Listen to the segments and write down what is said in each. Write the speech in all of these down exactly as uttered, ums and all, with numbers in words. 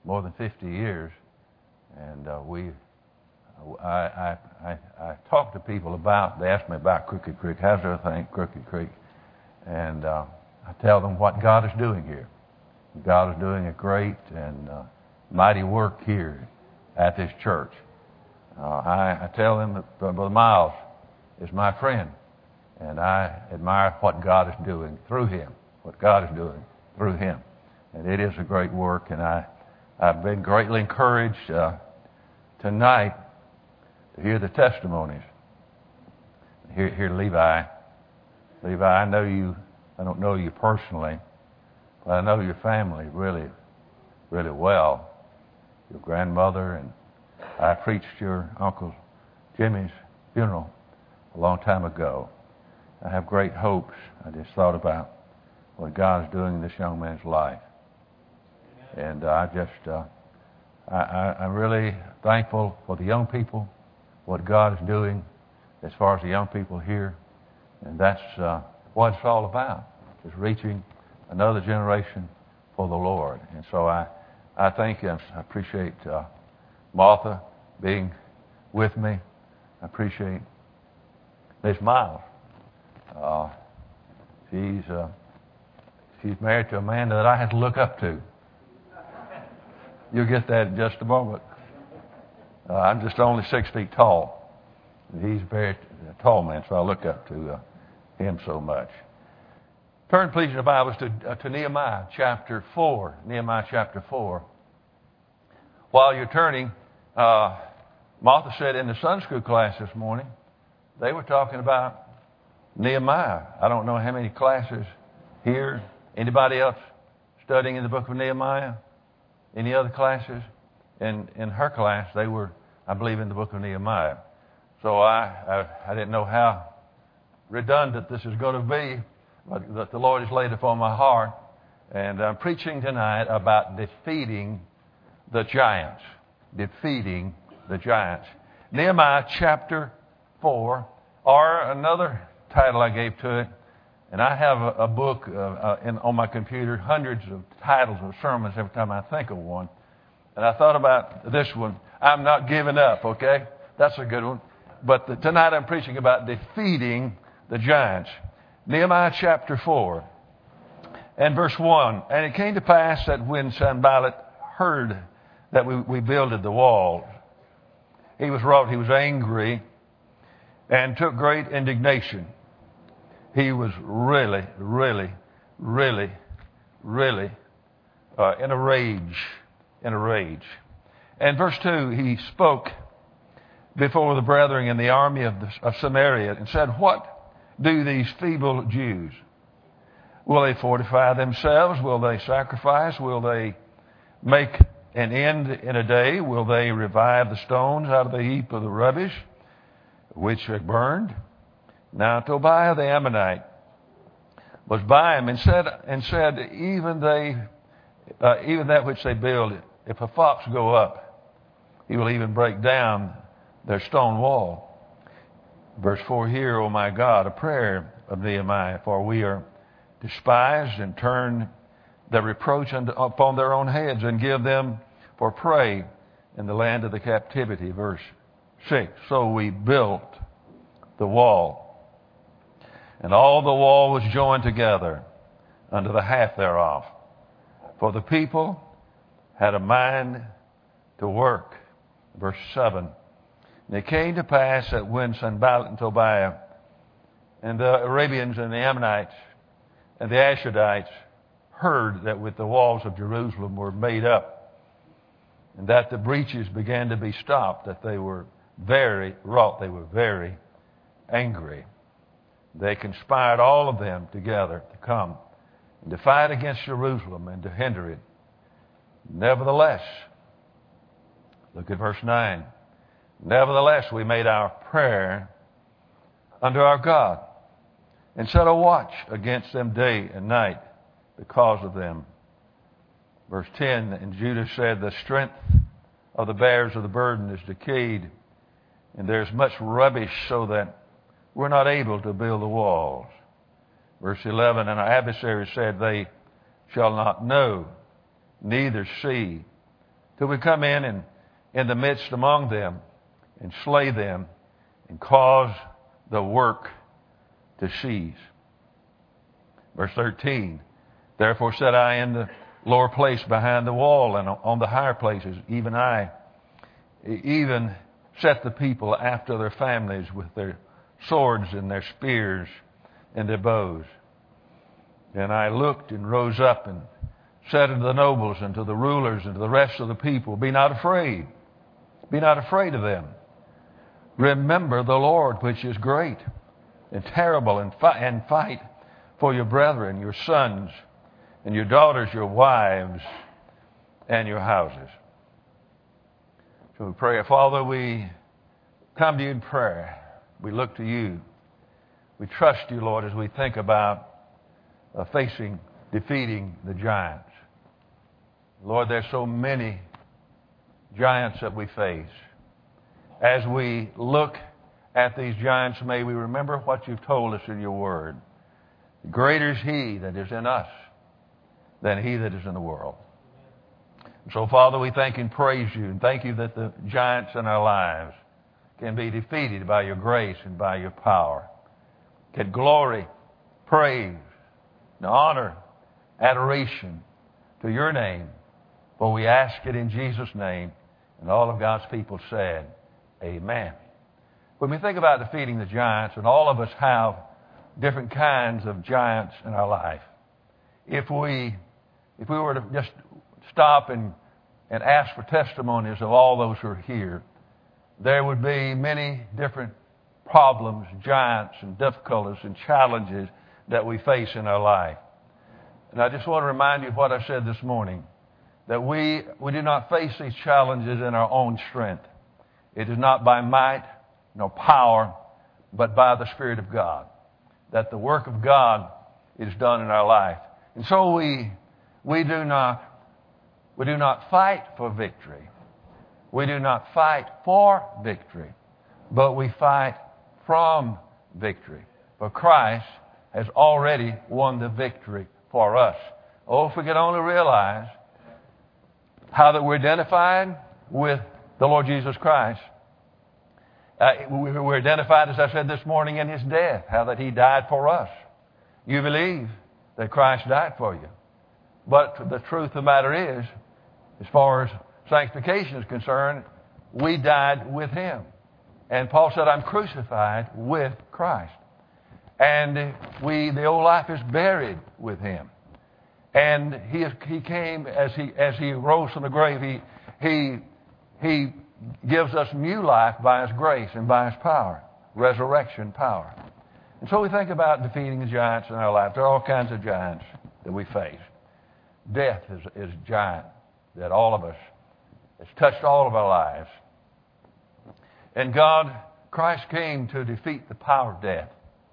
more than fifty years. And uh, we, I, I, I, I talk to people about, they ask me about Crooked Creek. How's everything at Crooked Creek? And uh, I tell them what God is doing here. God is doing a great and uh, mighty work here at this church. Uh, I, I tell them that Brother Miles is my friend, and I admire what God is doing through him, what God is doing through him. And it is a great work, and I, I've been greatly encouraged uh, tonight to hear the testimonies. Here, here, Levi. Levi, I know you, I don't know you personally, but I know your family really, really well. Your grandmother, and I preached your Uncle Jimmy's funeral a long time ago. I have great hopes. I just thought about what God is doing in this young man's life. And uh, I just, uh, I, I, I'm really thankful for the young people, what God is doing as far as the young people here. And that's uh, what it's all about, is reaching another generation for the Lord. And so I, I thank you. I appreciate uh, Martha being with me. I appreciate Miss Miles. Uh, she's uh, she's married to a man that I had to look up to. You'll get that in just a moment. Uh, I'm just only six feet tall. He's a very tall man, so I look up to uh, him so much. Turn, please, in the Bibles to, uh, to Nehemiah chapter four. Nehemiah chapter four. While you're turning, uh, Martha said in the Sunday school class this morning, they were talking about Nehemiah. I don't know how many classes here. Anybody else studying in the book of Nehemiah? Any other classes? In in her class, they were, I believe, in the book of Nehemiah. So I I, I didn't know how redundant this is going to be, but that the Lord has laid upon my heart. And I'm preaching tonight about defeating the giants. Defeating the giants. Nehemiah chapter four, or another title I gave to it, and I have a, a book uh, uh, in, on my computer, hundreds of titles of sermons every time I think of one. And I thought about this one, I'm Not Giving Up, okay? That's a good one. But the, tonight I'm preaching about defeating the giants. Nehemiah chapter four and verse one. And it came to pass that when Sanballat heard that we, we builded the wall, he was wroth, he was angry, and took great indignation. He was really, really, really, really uh, in a rage, in a rage. And verse two, he spoke before the brethren in the army of, the, of Samaria and said, what do these feeble Jews? Will they fortify themselves? Will they sacrifice? Will they make an end in a day? Will they revive the stones out of the heap of the rubbish which are burned? Now Tobiah the Ammonite was by him and said, and said, even they, uh, even that which they build, if a fox go up, he will even break down their stone wall. Verse four, hear, O my God, a prayer of Nehemiah, for we are despised, and turn their reproach upon their own heads, and give them for prey in the land of the captivity. Verse six, so we built the wall, and all the wall was joined together unto the half thereof. For the people had a mind to work. Verse seven, and it came to pass that when Sanballat and Tobiah and the Arabians and the Ammonites and the Ashdodites heard that with the walls of Jerusalem were made up, and that the breaches began to be stopped, that they were very wroth, they were very angry. They conspired, all of them together, to come and to fight against Jerusalem and to hinder it. Nevertheless, look at verse nine. Nevertheless, we made our prayer unto our God, and set a watch against them day and night because of them. Verse ten, and Judah said, the strength of the bearers of the burden is decayed, and there's much rubbish, so that we're not able to build the walls. Verse eleven, and our adversaries said, they shall not know, neither see, till we come in and in the midst among them and slay them and cause the work to cease. Verse thirteen, therefore said I in the lower place behind the wall and on the higher places, even I, even set the people after their families with their swords and their spears and their bows. And I looked and rose up and said unto the nobles and to the rulers and to the rest of the people, be not afraid. Be not afraid of them. Remember the Lord, which is great and terrible, and, fi- and fight for your brethren, your sons, and your daughters, your wives, and your houses. So we pray, Father, we come to you in prayer. We look to you. We trust you, Lord, as we think about uh, facing, defeating the giants. Lord, there's so many giants that we face. As we look at these giants, may we remember what you've told us in your word. Greater is he that is in us than he that is in the world. So, Father, we thank and praise you, and thank you that the giants in our lives can be defeated by your grace and by your power. Get glory, praise, and honor, adoration to your name. For we ask it in Jesus' name. And all of God's people said, amen. When we think about defeating the giants, and all of us have different kinds of giants in our life, if we if we were to just stop and, and ask for testimonies of all those who are here, there would be many different problems, giants, and difficulties and challenges that we face in our life. And I just want to remind you of what I said this morning, that we, we do not face these challenges in our own strength. It is not by might nor power, but by the Spirit of God, that the work of God is done in our life. And so we we do not we do not fight for victory. We do not fight for victory, but we fight from victory. For Christ has already won the victory for us. Oh, if we could only realize how that we're identified with the Lord Jesus Christ. Uh, we're identified, as I said this morning, in his death, how that he died for us. You believe that Christ died for you. But the truth of the matter is, as far as sanctification is concerned, we died with him. And Paul said, I'm crucified with Christ. And we, the old life is buried with him. And he, he came, as he, as he rose from the grave, he, he, he gives us new life by his grace and by his power, resurrection power. And so we think about defeating the giants in our life. There are all kinds of giants that we face. Death is, is a giant that all of us, it's touched all of our lives. And God, Christ came to defeat the power of death.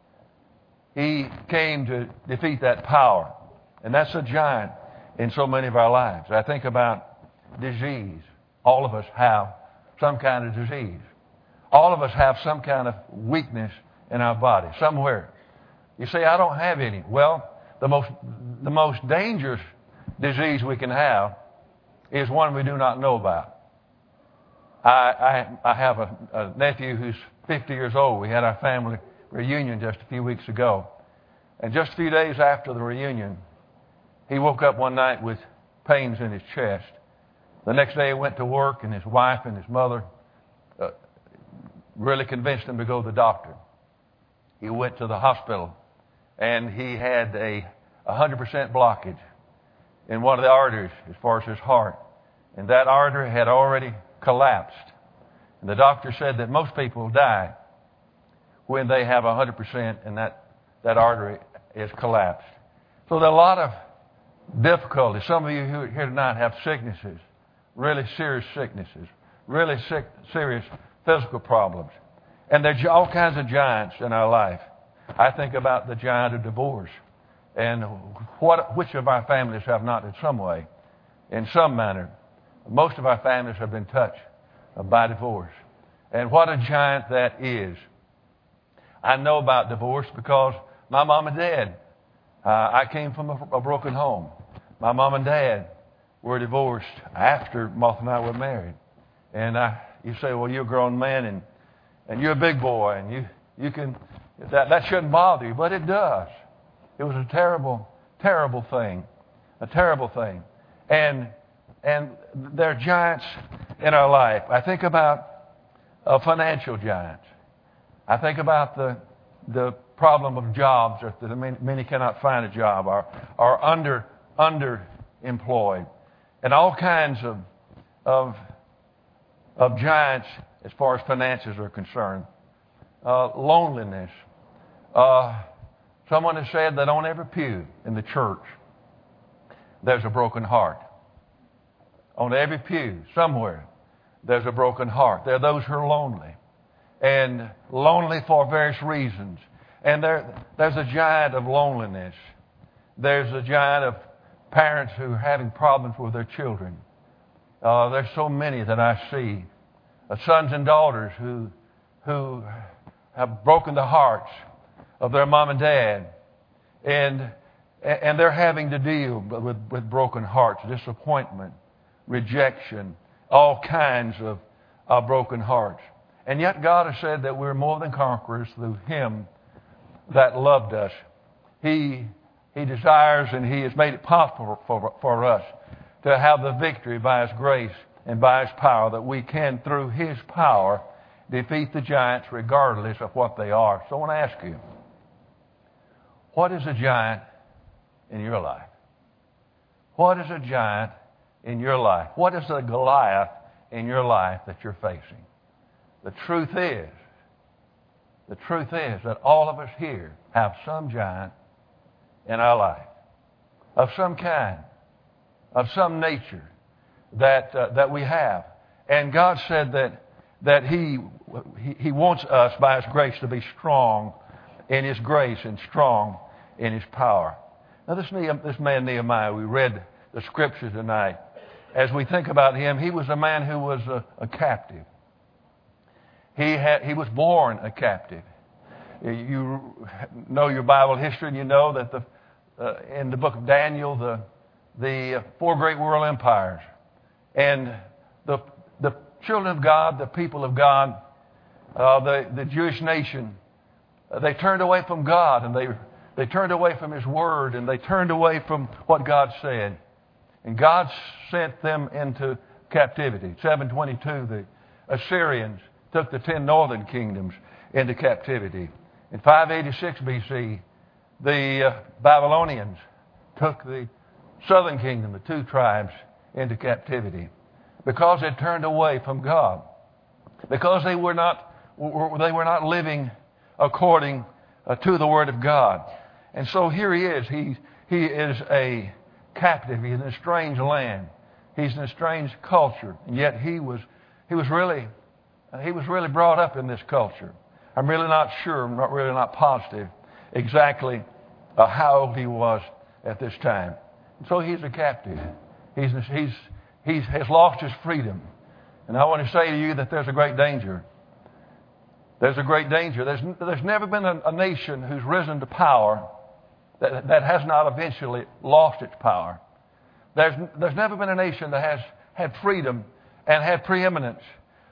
He came to defeat that power. And that's a giant in so many of our lives. I think about disease. All of us have some kind of disease. All of us have some kind of weakness in our body, somewhere. You say, I don't have any. Well, the most, the most dangerous disease we can have is one we do not know about. I, I, I have a, a nephew who's fifty years old. We had our family reunion just a few weeks ago. And just a few days after the reunion, he woke up one night with pains in his chest. The next day he went to work, and his wife and his mother uh, really convinced him to go to the doctor. He went to the hospital, and he had a one hundred percent blockage in one of the arteries as far as his heart. And that artery had already collapsed. And the doctor said that most people die when they have one hundred percent and that, that artery is collapsed. So there are a lot of difficulties. Some of you who are here tonight have sicknesses, really serious sicknesses, really sick, serious physical problems. And there's all kinds of giants in our life. I think about the giant of divorce. And what, which of our families have not in some way, in some manner? Most of our families have been touched by divorce. And what a giant that is. I know about divorce because my mom and dad, uh, I came from a, a broken home. My mom and dad were divorced after Martha and I were married. And I, you say, well, you're a grown man and, and you're a big boy and you, you can, that, that shouldn't bother you, but it does. It was a terrible, terrible thing, a terrible thing. And, and there are giants in our life. I think about uh, financial giants. I think about the, the problem of jobs, or that many, many cannot find a job, or are under, underemployed. And all kinds of, of, of giants as far as finances are concerned. Uh, loneliness. Uh, someone has said that on every pew in the church, there's a broken heart. On every pew, somewhere, there's a broken heart. There are those who are lonely. And lonely for various reasons. And there, there's a giant of loneliness. There's a giant of parents who are having problems with their children. Uh, there's so many that I see. Uh, sons and daughters who, who have broken the hearts of their mom and dad. And, and they're having to deal with, with broken hearts, disappointment, rejection, all kinds of, of broken hearts. And yet God has said that we're more than conquerors through Him that loved us. He, he desires and He has made it possible for, for us to have the victory by His grace and by His power, that we can, through His power, defeat the giants regardless of what they are. So I want to ask you, what is a giant in your life? What is a giant in your life? What is a Goliath in your life that you're facing? The truth is, the truth is that all of us here have some giant in our life, of some kind, of some nature that uh, that we have. And God said that that He, He He wants us by His grace to be strong in His grace and strong in His power. Now this this man Nehemiah, we read the scripture tonight. As we think about him, he was a man who was a, a captive. He had, he was born a captive. You know your Bible history, and you know that the, uh, in the book of Daniel, the the four great world empires, and the the children of God, the people of God, uh, the the Jewish nation, uh, they turned away from God, and they they turned away from His Word, and they turned away from what God said, and God sent them into captivity. seven twenty-two, the Assyrians took the ten northern kingdoms into captivity. In five eighty-six B C, the uh, Babylonians took the southern kingdom, the two tribes, into captivity because they turned away from God, because they were not they were not living according uh, to the Word of God. And so here he is. He he is a captive. He's in a strange land. He's in a strange culture, and yet he was he was really he was really brought up in this culture. I'm really not sure. I'm not really not positive exactly uh, how old he was at this time. So he's a captive. He's he's he has lost his freedom, and I want to say to you that there's a great danger. There's a great danger. There's there's never been a, a nation who's risen to power that that has not eventually lost its power. There's there's never been a nation that has had freedom and had preeminence.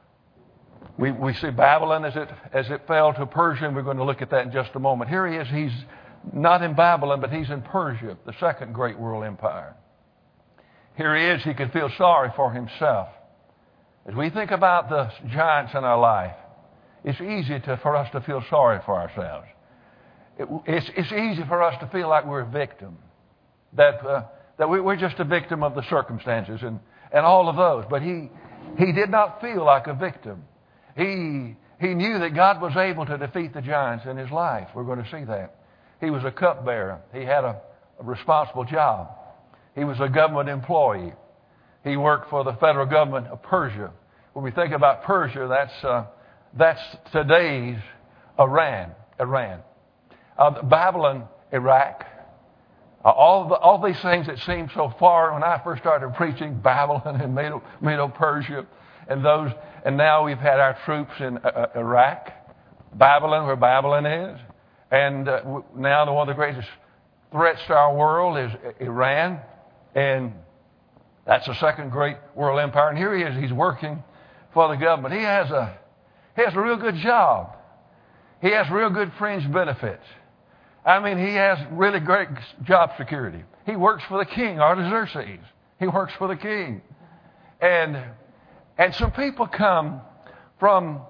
We we see Babylon as it as it fell to Persia, and we're going to look at that in just a moment. Here he is. He's not in Babylon, but he's in Persia, the second great world empire. Here he is. He could feel sorry for himself. As we think about the giants in our life, it's easy to, for us to feel sorry for ourselves. It, it's, it's easy for us to feel like we're a victim, that uh, that we, we're just a victim of the circumstances and, and all of those. But he he did not feel like a victim. He he knew that God was able to defeat the giants in his life. We're going to see that. He was a cupbearer. He had a, a responsible job. He was a government employee. He worked for the federal government of Persia. When we think about Persia, that's uh, that's today's Iran. Iran, uh, Babylon, Iraq. Uh, all the, all these things that seemed so far when I first started preaching, Babylon and Medo, Medo Persia, and those, and now we've had our troops in uh, Iraq, Babylon, where Babylon is, and uh, now the, one of the greatest threats to our world is Iran, and That's the second great world empire. And here he is. He's working for the government. He has a, he has a real good job. He has real good fringe benefits. I mean, he has really great job security. He works for the king, Artaxerxes. He works for the king. And, and some people come from,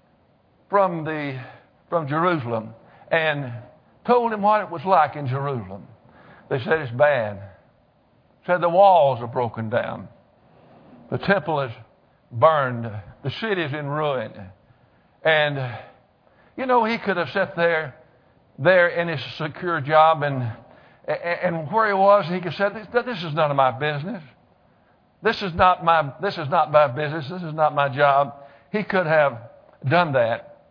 from, the, from Jerusalem and told him what it was like in Jerusalem. They said it's bad. Said the walls are broken down. The temple is burned. The city is in ruin. And, you know, he could have sat there, there in his secure job, and, and where he was, he could have said, this is none of my business. This is not my, this is not my business. This is not my job. He could have done that.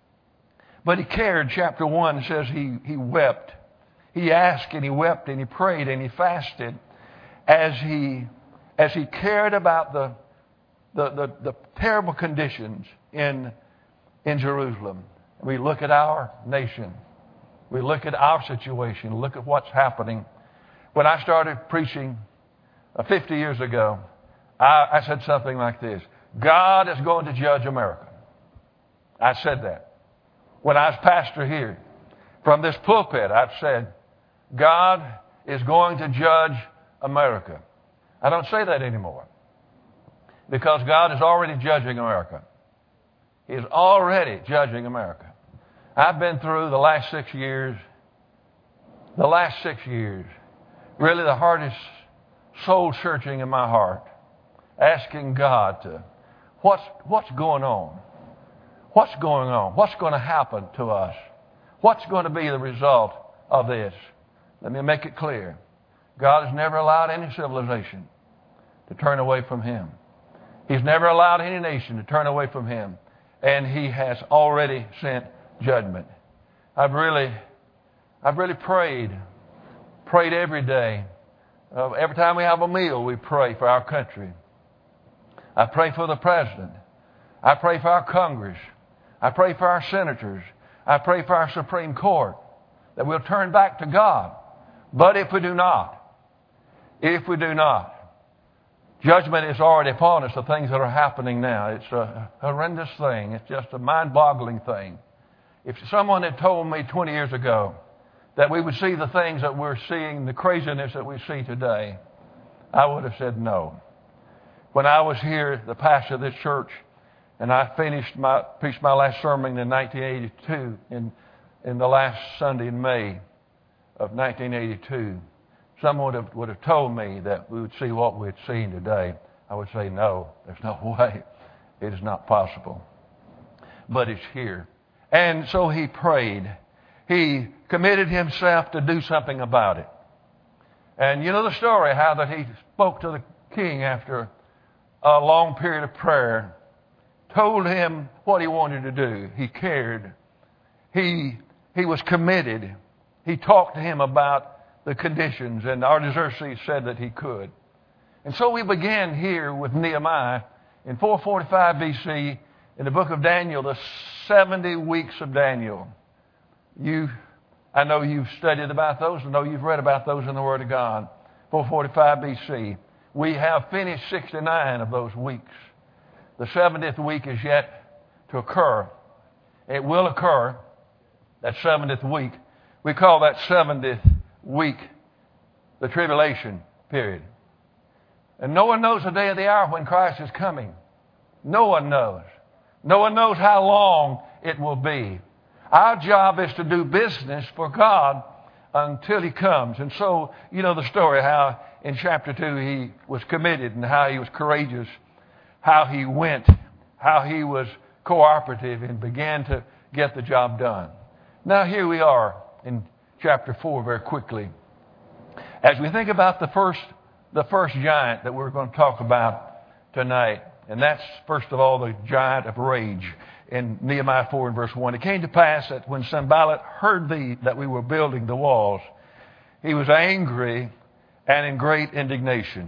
But he cared. Chapter one says he, he wept. He asked and he wept and he prayed and he fasted as he, as he cared about the, the, the, the terrible conditions in, in Jerusalem. We look at our nation. We look at our situation. Look at what's happening. When I started preaching uh, fifty years ago, I, I said something like this: God is going to judge America. I said that. When I was pastor here, from this pulpit, I've said, God is going to judge America. I don't say that anymore, because God is already judging America. He is already judging America. I've been through the last six years, the last six years, really the hardest soul searching in my heart, asking God to, what's, what's going on? What's going on? What's going to happen to us? What's going to be the result of this? Let me make it clear. God has never allowed any civilization to turn away from Him. He's never allowed any nation to turn away from Him. And He has already sent judgment. I've really, I've really prayed, prayed every day. Uh, every time we have a meal, we pray for our country. I pray for the president. I pray for our Congress. I pray for our senators. I pray for our Supreme Court, that we'll turn back to God. But if we do not, if we do not, judgment is already upon us, the things that are happening now. It's a horrendous thing. It's just a mind-boggling thing. If someone had told me twenty years ago that we would see the things that we're seeing, the craziness that we see today, I would have said no. When I was here, the pastor of this church, and I finished my, preached my last sermon in nineteen eighty-two, in, in the last Sunday in May of nineteen eighty-two, someone would have, would have told me that we would see what we'd seen today. I would say, no, there's no way. It is not possible. But it's here. And so he prayed. He committed himself to do something about it. And you know the story, how that he spoke to the king after a long period of prayer, told him what he wanted to do. He cared. He, he was committed. He talked to him about the conditions, and Artaxerxes said that he could. And so we began here with Nehemiah in four forty-five B C in the book of Daniel, the seventy weeks of Daniel. You, I know you've studied about those. I know you've read about those in the Word of God. four forty-five B C. We have finished sixty-nine of those weeks. The seventieth week is yet to occur. It will occur, that seventieth week. We call that seventieth week the tribulation period. And no one knows the day or the hour when Christ is coming. No one knows. No one knows how long it will be. Our job is to do business for God until He comes. And so, you know the story how in chapter two he was committed and how he was courageous, how he went, how he was cooperative and began to get the job done. Now here we are in chapter four very quickly. As we think about the first, the first giant that we're going to talk about tonight, and that's, first of all, the giant of rage in Nehemiah four and verse one. It came to pass that when Sanballat heard thee, that we were building the walls, he was angry and in great indignation.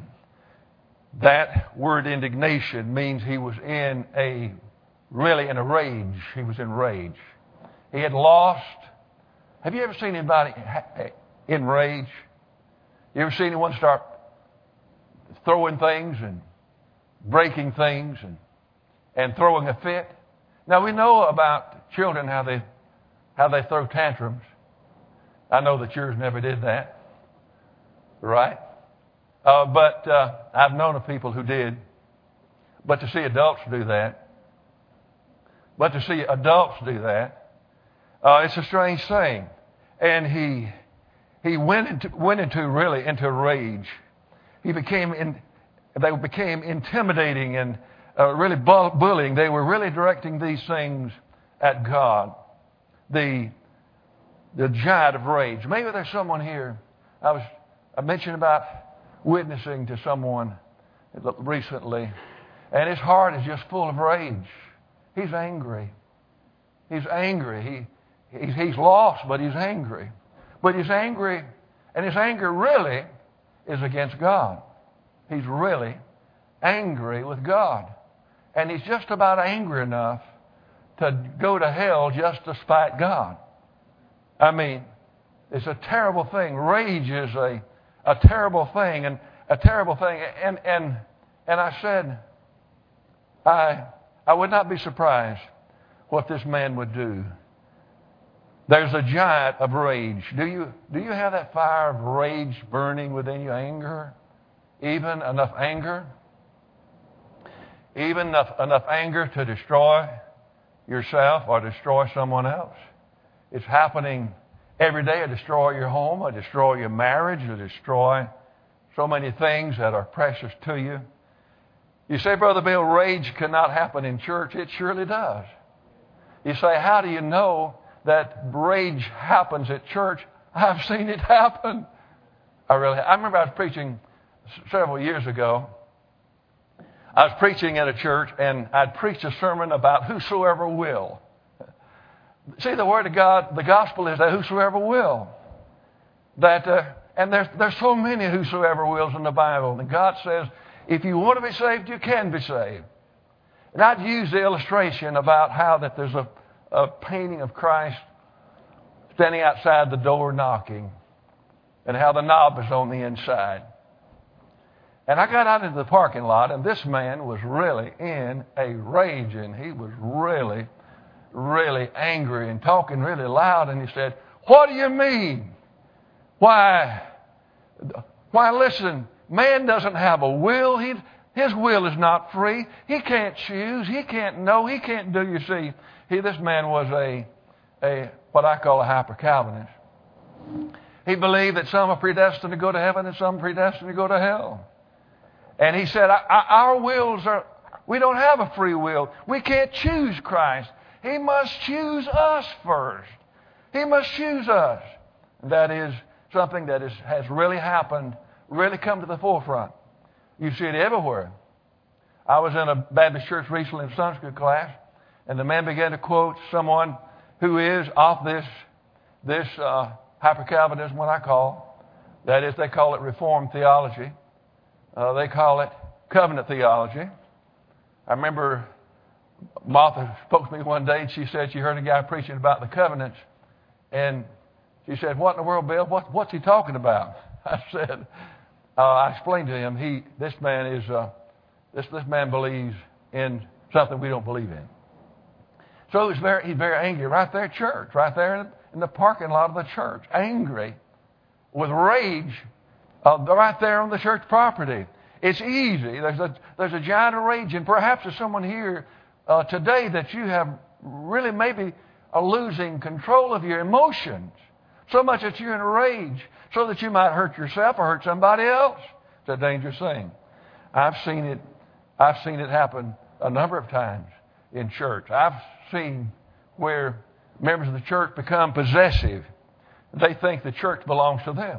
That word indignation means he was in a, really in a rage. He was in rage. He had lost. Have you ever seen anybody in rage? You ever seen anyone start throwing things and breaking things and, and throwing a fit. Now we know about children how they how they throw tantrums. I know that yours never did that, right? Uh, but uh, I've known of people who did. But to see adults do that, but to see adults do that, uh, it's a strange thing. And he he went into went into really into rage. He became in, they became intimidating and uh, really bu- bullying. They were really directing these things at God. The the giant of rage. Maybe there's someone here. I was I mentioned about witnessing to someone recently, and his heart is just full of rage. He's angry. He's angry. He he's, he's lost, but he's angry. But he's angry, and his anger really is against God. He's really angry with God, and he's just about angry enough to go to hell just to spite God. I mean, it's a terrible thing. Rage is a, a terrible thing, and a terrible thing. And and and I said, I I would not be surprised what this man would do. There's a giant of rage. Do you do you have that fire of rage burning within you? Anger, even enough anger, even enough enough anger to destroy yourself or destroy someone else. It's happening every day. To destroy your home, or destroy your marriage, or destroy so many things that are precious to you. You say, Brother Bill, rage cannot happen in church. It surely does. You say, how do you know that rage happens at church? I've seen it happen. I really. I remember I was preaching several years ago. I was preaching at a church, and I'd preached a sermon about whosoever will. See, the Word of God, the gospel is that whosoever will. That, uh, and there's, there's so many whosoever wills in the Bible. And God says, if you want to be saved, you can be saved. And I'd use the illustration about how that there's a, a painting of Christ standing outside the door knocking, and how the knob is on the inside. And I got out into the parking lot, and this man was really in a rage, and he was really really angry and talking really loud, and he said, what do you mean? Why, why listen, man doesn't have a will. He, his will is not free. He can't choose. He can't know. He can't do. You see, he, this man was a, a what I call a hyper-Calvinist. He believed that some are predestined to go to heaven and some predestined to go to hell. And he said, our wills are, we don't have a free will. We can't choose Christ. He must choose us first. He must choose us. That is something that is, has really happened, really come to the forefront. You see it everywhere. I was in a Baptist church recently in Sunday school class, and the man began to quote someone who is off this, this uh, hyper-Calvinism, what I call. That is, they call it Reformed theology. Uh, they call it covenant theology. I remember Martha spoke to me one day, and she said she heard a guy preaching about the covenants. And she said, what in the world, Bill? What, what's he talking about? I said, uh, I explained to him, he, this man is, uh, this, this man believes in something we don't believe in. So he's very, he's very angry right there at church, right there in, in the parking lot of the church, angry with rage uh, right there on the church property. It's easy. There's a, there's a giant of rage, and perhaps there's someone here Uh, today that you have really maybe are losing control of your emotions so much that you're in a rage so that you might hurt yourself or hurt somebody else. It's a dangerous thing. I've seen it. I've seen it happen a number of times in church. I've seen where members of the church become possessive. They think the church belongs to them.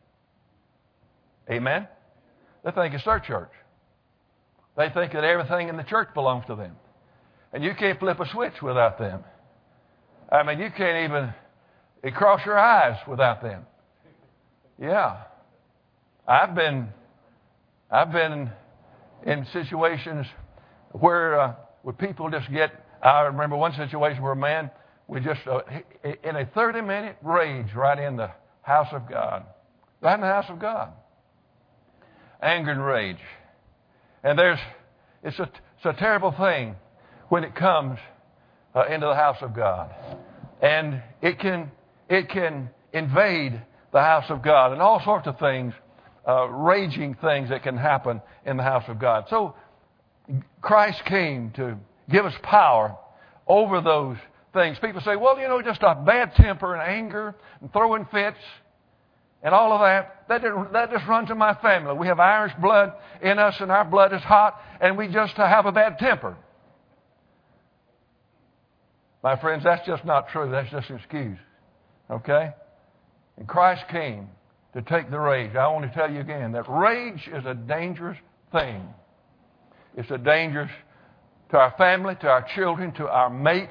Amen? They think it's their church. They think that everything in the church belongs to them. And you can't flip a switch without them. I mean, you can't even cross your eyes without them. Yeah. I've been, I've been in situations where, uh, where people just get, I remember one situation where a man was just uh, in a thirty-minute rage right in the house of God. Right in the house of God. anger and rage. And there's, it's a, it's a terrible thing when it comes uh, into the house of God. And it can, it can invade the house of God and all sorts of things, uh, raging things that can happen in the house of God. So Christ came to give us power over those things. People say, well, you know, just a bad temper and anger and throwing fits and all of that, that, that just runs in my family. We have Irish blood in us and our blood is hot and we just have a bad temper. My friends, that's just not true. That's just an excuse. Okay? And Christ came to take the rage. I want to tell you again that rage is a dangerous thing. It's a dangerous to our family, to our children, to our mate,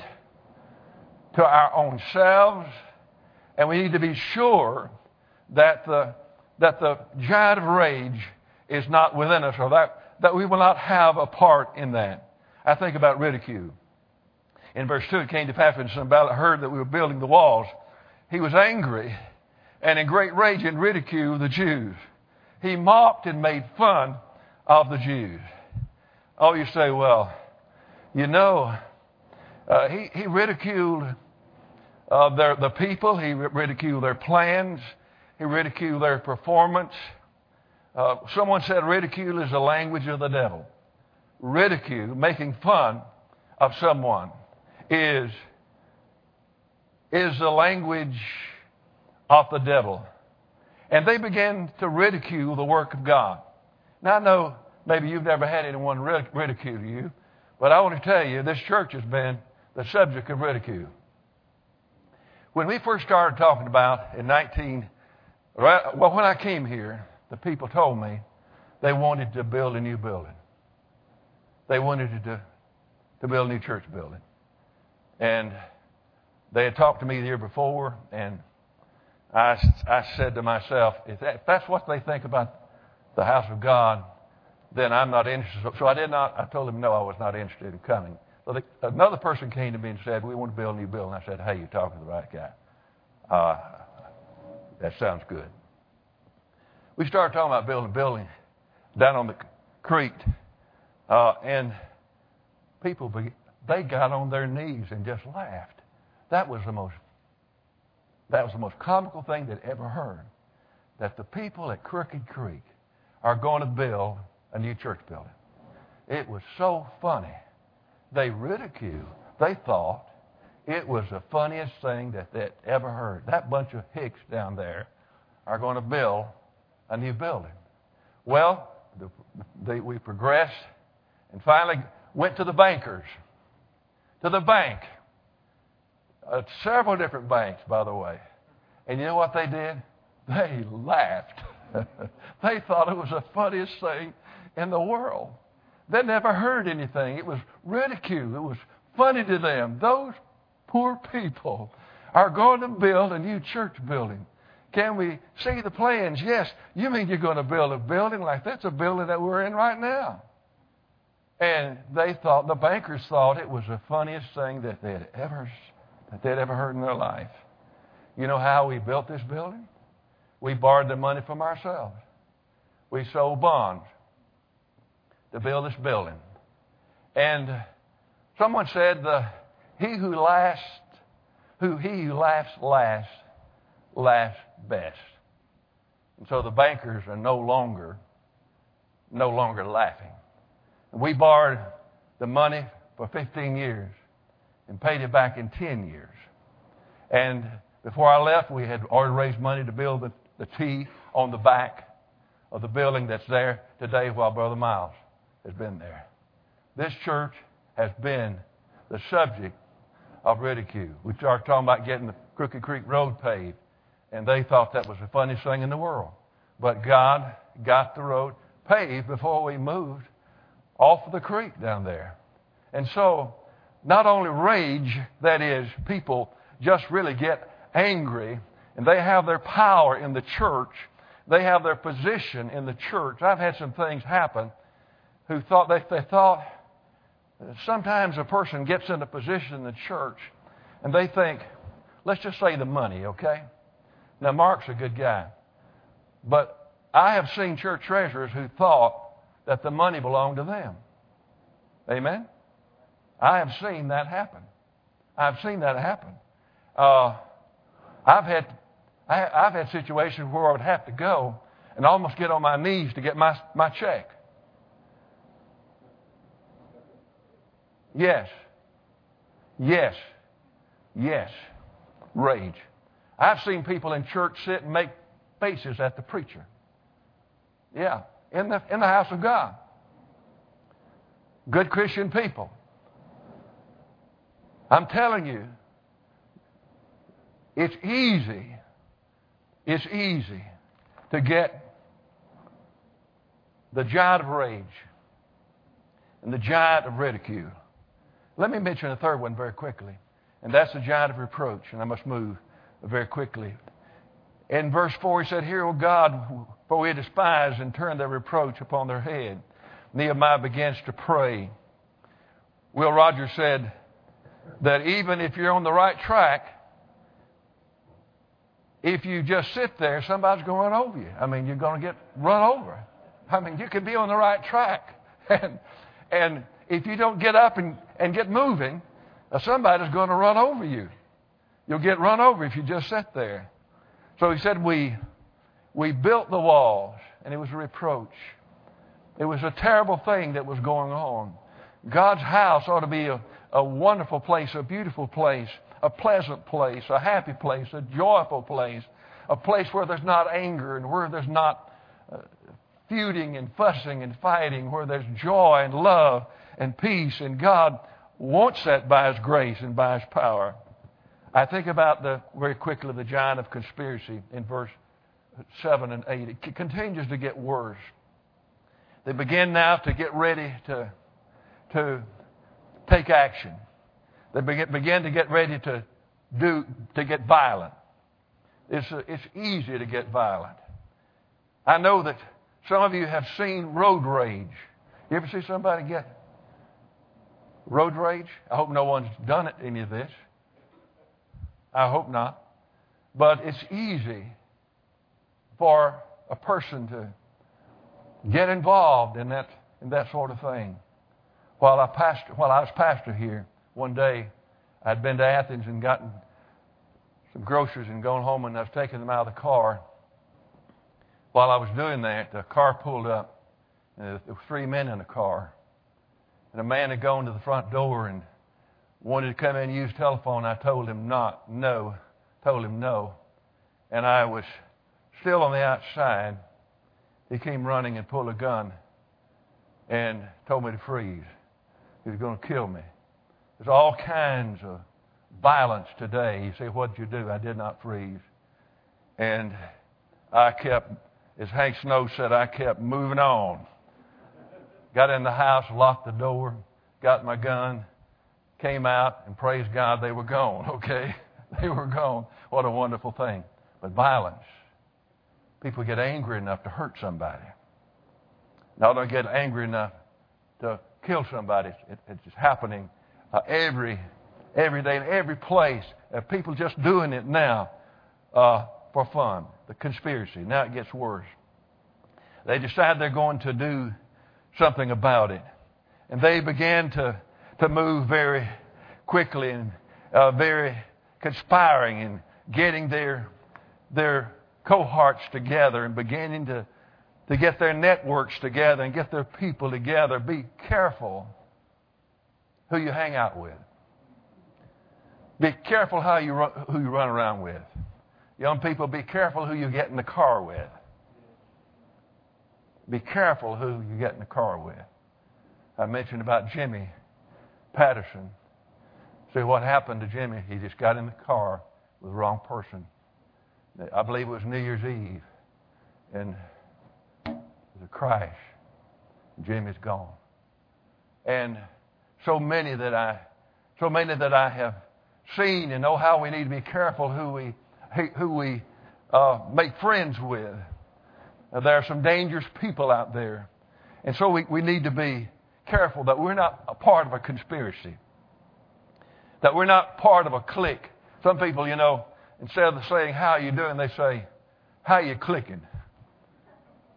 to our own selves. And we need to be sure that the, that the giant of rage is not within us, or that, that we will not have a part in that. I think about ridicule. In verse two, it came to pass when Sanballat heard that we were building the walls, he was angry and in great rage and ridiculed the Jews. He mocked and made fun of the Jews. Oh, you say, well, you know, uh, he, he ridiculed uh, their, the people. He ridiculed their plans. He ridiculed their performance. Uh, someone said ridicule is the language of the devil. Ridicule, making fun of someone, is, is the language of the devil. And they began to ridicule the work of God. Now, I know maybe you've never had anyone ridicule you, but I want to tell you, this church has been the subject of ridicule. When we first started talking about in nineteen, well, when I came here, the people told me they wanted to build a new building. They wanted to, to build a new church building. And they had talked to me the year before, and I, I said to myself, if, that, if that's what they think about the house of God, then I'm not interested. So I did not, I told them no, I was not interested in coming. So the, another person came to me and said, we want to build a new building. I said, hey, you're talking to the right guy. Uh, that sounds good. We started talking about building a building down on the creek. Uh, and people, they got on their knees and just laughed. That was the most, that was the most comical thing they'd ever heard. That the people at Crooked Creek are going to build a new church building. It was so funny. They ridiculed. They thought it was the funniest thing that they'd ever heard. That bunch of hicks down there are going to build a new building. Well, the, they, we progressed and finally went to the bankers, to the bank, uh, several different banks, by the way. And you know what they did? They laughed. They thought it was the funniest thing in the world. They never heard anything. It was ridicule. It was funny to them. Those poor people are going to build a new church building. Can we see the plans? Yes. You mean you're going to build a building like that's a building that we're in right now? And they thought, the bankers thought it was the funniest thing that they'd ever, that they'd ever heard in their life. You know how we built this building? We borrowed the money from ourselves. We sold bonds to build this building. And someone said, the, he who laughs, who he who laughs last, laughs best. And so the bankers are no longer, no longer laughing. We borrowed the money for fifteen years and paid it back in ten years. And before I left, we had already raised money to build the, the T on the back of the building that's there today while Brother Miles has been there. This church has been the subject of ridicule. We started talking about getting the Crooked Creek Road paved, and they thought that was the funniest thing in the world. But God got the road paved before we moved off of the creek down there. And so, not only rage, that is, people just really get angry, and they have their power in the church. They have their position in the church. I've had some things happen who thought they, they thought sometimes a person gets in a position in the church and they think, let's just say the money, okay? Now, Mark's a good guy, but I have seen church treasurers who thought that the money belonged to them. Amen? I have seen that happen. I've seen that happen. Uh, I've had I, I've had situations where I would have to go and almost get on my knees to get my, my check. Yes. Yes. Yes. Rage. I've seen people in church sit and make faces at the preacher. Yeah. In the, in the house of God. Good Christian people. I'm telling you, it's easy. It's easy to get the giant of rage and the giant of ridicule. Let me mention a third one very quickly, and that's the giant of reproach, and I must move very quickly. In verse four, he said, "Hear, O God, for we despise and turn their reproach upon their head." Nehemiah begins to pray. Will Rogers said that even if you're on the right track, if you just sit there, somebody's going to run over you. I mean, you're going to get run over. I mean, you could be on the right track. And, and if you don't get up and, and get moving, uh, somebody's going to run over you. You'll get run over if you just sit there. So he said, we, we built the walls, and it was a reproach. It was a terrible thing that was going on. God's house ought to be a, a wonderful place, a beautiful place, a pleasant place, a happy place, a joyful place, a place where there's not anger and where there's not uh, feuding and fussing and fighting, where there's joy and love and peace. And God wants that by His grace and by His power. I think about the very quickly the giant of conspiracy in verse seven and eight. It continues to get worse. They begin now to get ready to, to take action. They begin, begin to get ready to do to get violent. It's, a, it's easy to get violent. I know that some of you have seen road rage. You ever see somebody get road rage? I hope no one's done it, any of this. I hope not. But it's easy for a person to get involved in that in that sort of thing. While I pastor, while I was pastor here, one day I'd been to Athens and gotten some groceries and gone home, and I was taking them out of the car. While I was doing that, the car pulled up, and there were three men in the car. And a man had gone to the front door and wanted to come in and use telephone. I told him not, no, told him no. And I was still on the outside. He came running and pulled a gun and told me to freeze. He was going to kill me. There's all kinds of violence today. You say, what did you do? I did not freeze. And I kept, as Hank Snow said, I kept moving on. Got in the house, locked the door, got my gun, came out, and praise God, they were gone, okay? They were gone. What a wonderful thing. But violence. People get angry enough to hurt somebody. Not only get angry enough to kill somebody. It, it's happening uh, every every day in every place. Uh, people just doing it now uh, for fun. The conspiracy. Now it gets worse. They decide they're going to do something about it. And they began to, to move very quickly and uh, very conspiring and getting their their cohorts together and beginning to, to get their networks together and get their people together. Be careful who you hang out with. Be careful how you run, who you run around with. Young people, be careful who you get in the car with. Be careful who you get in the car with. I mentioned about Jimmy Patterson. See what happened to Jimmy? He just got in the car with the wrong person. I believe it was New Year's Eve. And it was a crash. Jimmy's gone. And so many that I, so many that I have seen and know how we need to be careful who we, who we uh, make friends with. Now, there are some dangerous people out there. And so we, we need to be careful that we're not a part of a conspiracy. That we're not part of a clique. Some people, you know, instead of saying, how are you doing, they say, how are you clicking?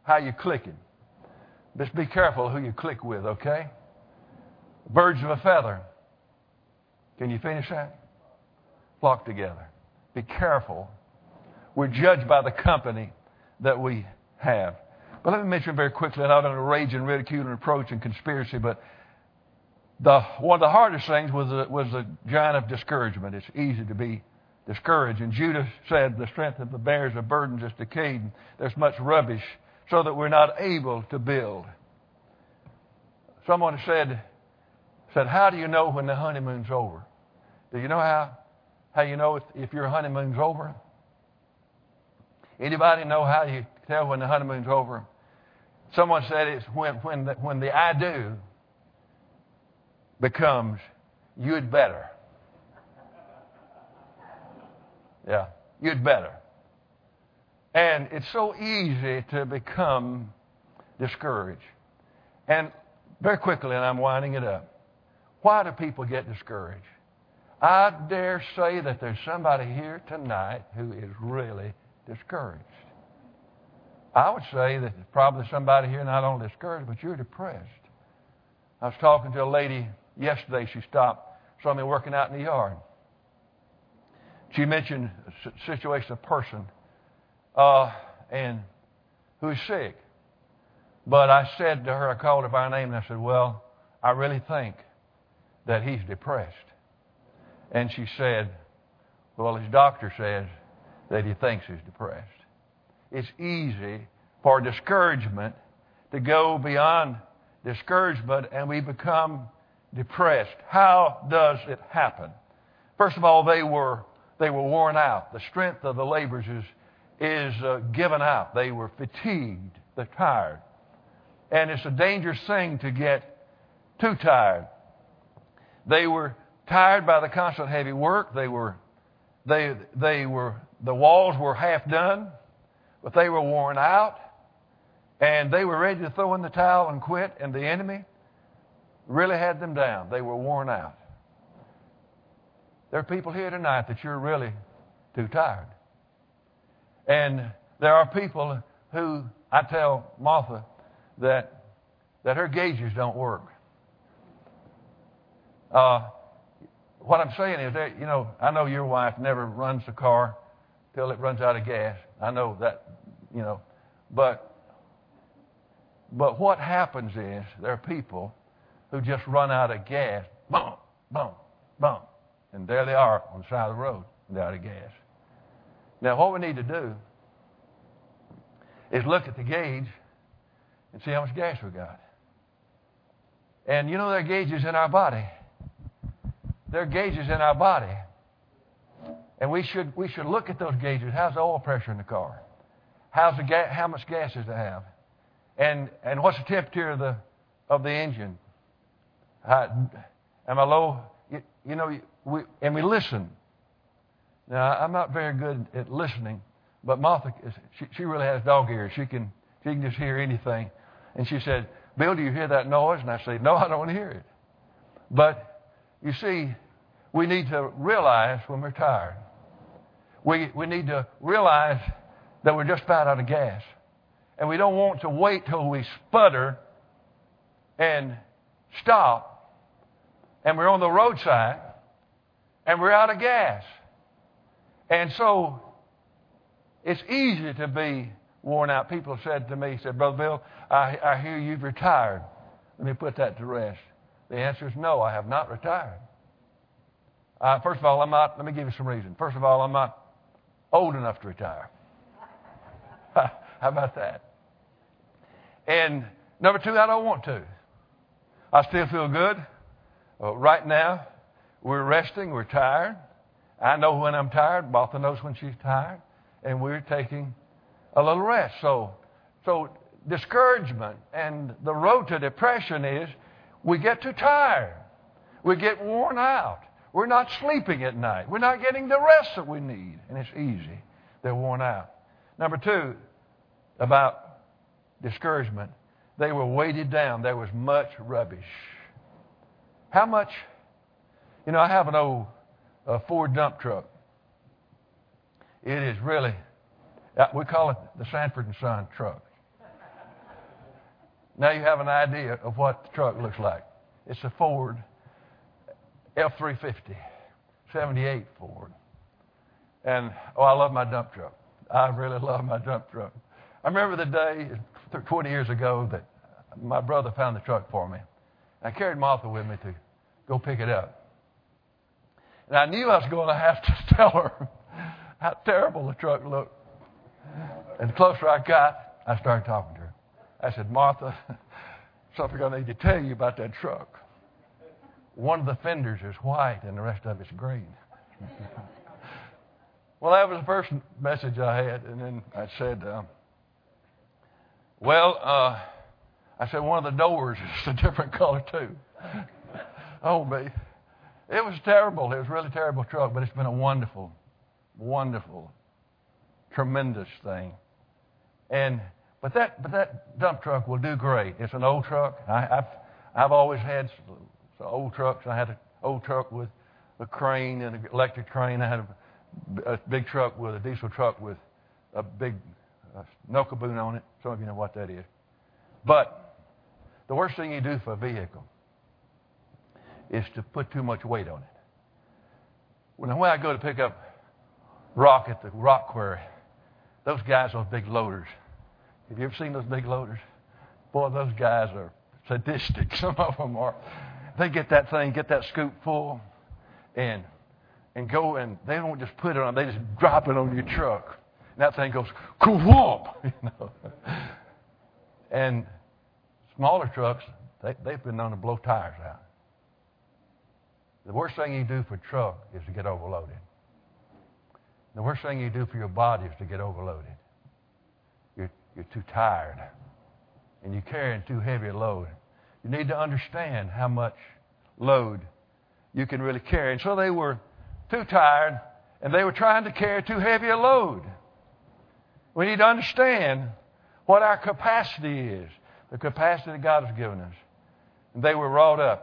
how you clicking. Just be careful who you click with, okay? Birds of a feather. Can you finish that? Flock together. Be careful. We're judged by the company that we have. But let me mention very quickly, not only rage and ridicule and reproach and conspiracy, but the, one of the hardest things was the, was the giant of discouragement. It's easy to be discouraged. And Judah said, the strength of the bears of burdens is decayed. There's much rubbish, so that we're not able to build. Someone said, said, how do you know when the honeymoon's over? Do you know how, how you know if, if your honeymoon's over? Anybody know how you tell when the honeymoon's over? Someone said it's when, when, the, when the I do becomes you'd better. Yeah, you'd better. And it's so easy to become discouraged. And very quickly, and I'm winding it up, why do people get discouraged? I dare say that there's somebody here tonight who is really discouraged. I would say that there's probably somebody here not only discouraged, but you're depressed. I was talking to a lady yesterday. She stopped, saw me working out in the yard. She mentioned a situation, a person, uh, and who's sick. But I said to her, I called her by name, and I said, well, I really think that he's depressed. And she said, well, his doctor says that he thinks he's depressed. It's easy for discouragement to go beyond discouragement and we become depressed. How does it happen? First of all, they were they were worn out. The strength of the laborers is, is uh, given out. They were fatigued. They're tired. And it's a dangerous thing to get too tired. They were tired by the constant heavy work. They were, they, they were, the walls were half done, but they were worn out. And they were ready to throw in the towel and quit, and the enemy really had them down. They were worn out. There are people here tonight that you're really too tired. And there are people who, I tell Martha, that that her gauges don't work. Uh, what I'm saying is that, you know, I know your wife never runs the car till it runs out of gas. I know that, you know, but but what happens is there are people who just run out of gas, boom, boom, boom, and there they are on the side of the road, they're out of gas. Now, what we need to do is look at the gauge and see how much gas we got. And you know there are gauges in our body. There are gauges in our body. And we should we should look at those gauges. How's the oil pressure in the car? How's the ga- how much gas does it have? And and what's the temperature of the of the engine? How, am I low? You, you know, we, and we listen. Now, I'm not very good at listening, but Martha, she, she really has dog ears. She can she can just hear anything. And she said, Bill, do you hear that noise? And I said, no, I don't hear it. But you see, we need to realize when we're tired. We we need to realize that we're just about out of gas. And we don't want to wait till we sputter and stop and we're on the roadside and we're out of gas. And so it's easy to be worn out. People said to me, said, Brother Bill, I, I hear you've retired. Let me put that to rest. The answer is no, I have not retired. Uh, first of all, I'm not, let me give you some reason. First of all, I'm not old enough to retire. How about that? And number two, I don't want to. I still feel good. Uh, right now, we're resting, we're tired. I know when I'm tired. Martha knows when she's tired. And we're taking a little rest. So, so discouragement and the road to depression is we get too tired. We get worn out. We're not sleeping at night. We're not getting the rest that we need. And it's easy. They're worn out. Number two, about discouragement. They were weighted down. There was much rubbish. How much? You know, I have an old uh, Ford dump truck. It is really, uh, we call it the Sanford and Son truck. Now you have an idea of what the truck looks like. It's a Ford F three fifty, seventy-eight Ford. And, oh, I love my dump truck. I really love my dump truck. I remember the day twenty years ago that my brother found the truck for me. I carried Martha with me to go pick it up. And I knew I was going to have to tell her how terrible the truck looked. And the closer I got, I started talking to her. I said, Martha, something I need to tell you about that truck. One of the fenders is white and the rest of it's green. Well, that was the first message I had. And then I said, um, well, uh, I said, one of the doors is a different color too. Oh, me. It was terrible. It was a really terrible truck, but it's been a wonderful, wonderful, tremendous thing. And but that but that dump truck will do great. It's an old truck. I, I've I've always had some, some old trucks. I had an old truck with a crane and an electric crane. I had a, a big truck with a diesel truck with a big uh, knuckle boom on it. Some of you know what that is. But the worst thing you do for a vehicle is to put too much weight on it. When, when I go to pick up rock at the rock quarry, those guys, those big loaders, have you ever seen those big loaders? Boy, those guys are sadistic. Some of them are. They get that thing, get that scoop full, and and go, and they don't just put it on, they just drop it on your truck. And that thing goes, ka-whomp, you know. And smaller trucks, they, they've been known to blow tires out. The worst thing you do for a truck is to get overloaded. The worst thing you do for your body is to get overloaded. You're, you're too tired, and you're carrying too heavy a load. You need to understand how much load you can really carry. And so they were too tired, and they were trying to carry too heavy a load. We need to understand what our capacity is, the capacity that God has given us. And they were wrought up.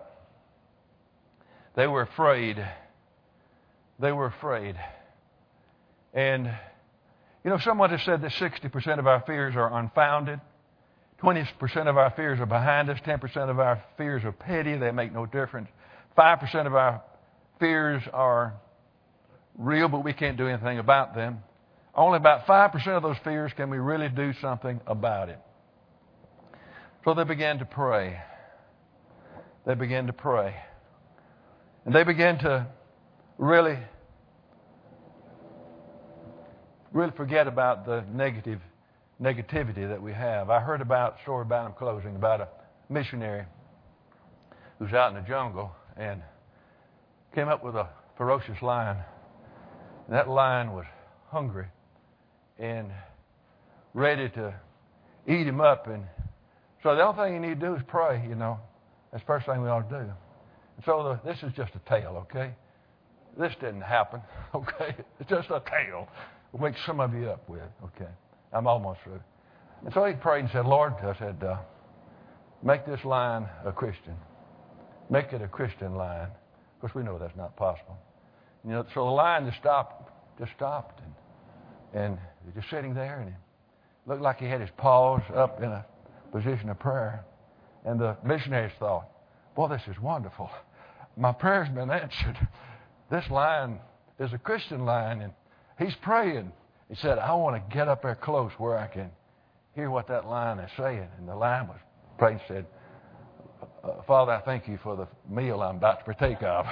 They were afraid. They were afraid. And, you know, someone has said that sixty percent of our fears are unfounded. twenty percent of our fears are behind us. ten percent of our fears are petty. They make no difference. five percent of our fears are real, but we can't do anything about them. Only about five percent of those fears can we really do something about it. So they began to pray. They began to pray. And they began to really, really forget about the negative negativity that we have. I heard about a story about, I'm closing, about a missionary who's out in the jungle and came up with a ferocious lion. And that lion was hungry and ready to eat him up. And so the only thing you need to do is pray, you know. That's the first thing we ought to do. And so the, this is just a tale, okay? This didn't happen, okay? It's just a tale. We'll wake some of you up with, okay? I'm almost through. And so he prayed and said, Lord, I said, uh, make this lion a Christian. Make it a Christian lion. Of course, we know that's not possible. You know, so the lion just stopped, just stopped, and, and he was just sitting there, and it looked like he had his paws up in a position of prayer. And the missionaries thought, boy, this is wonderful. My prayer's been answered. This lion is a Christian lion, and he's praying. He said, I want to get up there close where I can hear what that lion is saying. And the lion was praying and said, uh, Father, I thank you for the meal I'm about to partake of.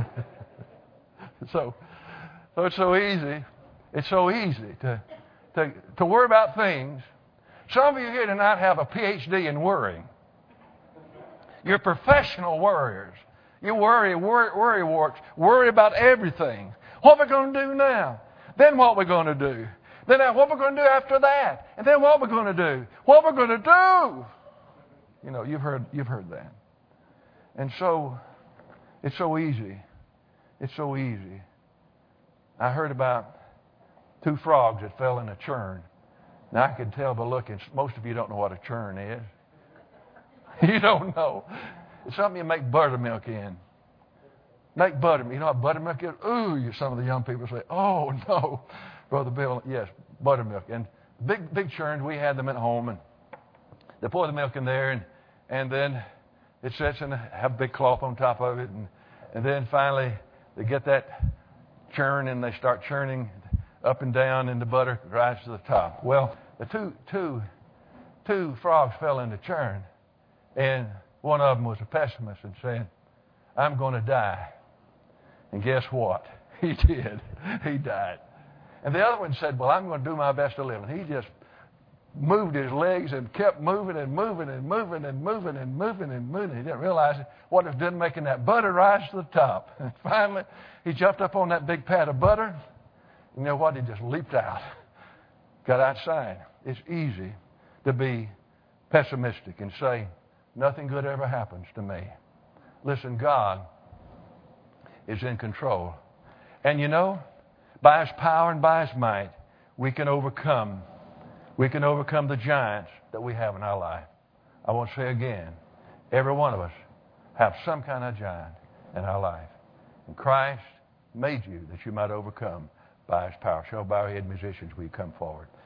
so, so it's so easy. It's so easy to, to, to worry about things. Some of you here tonight have a P H D in worrying. You're professional worriers. You worry, worry, worry warts, worry about everything. What are we going to do now? Then what are we going to do? Then what are we going to do after that? And then what are we going to do? What are we going to do? You know, you've heard, you've heard that. And so, it's so easy. It's so easy. I heard about two frogs that fell in a churn. Now, I can tell by looking, most of you don't know what a churn is. You don't know. It's something you make buttermilk in. Make buttermilk. You know what buttermilk is? Ooh, some of the young people say, oh, no. Brother Bill, yes, buttermilk. And big, big churns, we had them at home. And they pour the milk in there, and and then it sits and have a big cloth on top of it, and, and then finally they get that churn and they start churning up and down, and the butter rises to the top. Well, the two, two, two frogs fell in the churn, and one of them was a pessimist and said, I'm going to die. And guess what? He did. He died. And the other one said, well, I'm going to do my best to live. And he just moved his legs and kept moving and moving and moving and moving and moving and moving. He didn't realize what it was doing, making that butter rise to the top. And finally, he jumped up on that big pat of butter. You know what? He just leaped out, got outside. It's easy to be pessimistic and say, nothing good ever happens to me. Listen, God is in control. And you know, by His power and by His might, we can overcome. We can overcome the giants that we have in our life. I want to say again, every one of us have some kind of giant in our life. And Christ made you that you might overcome by His power. Shall we bow our head, musicians, will you come forward?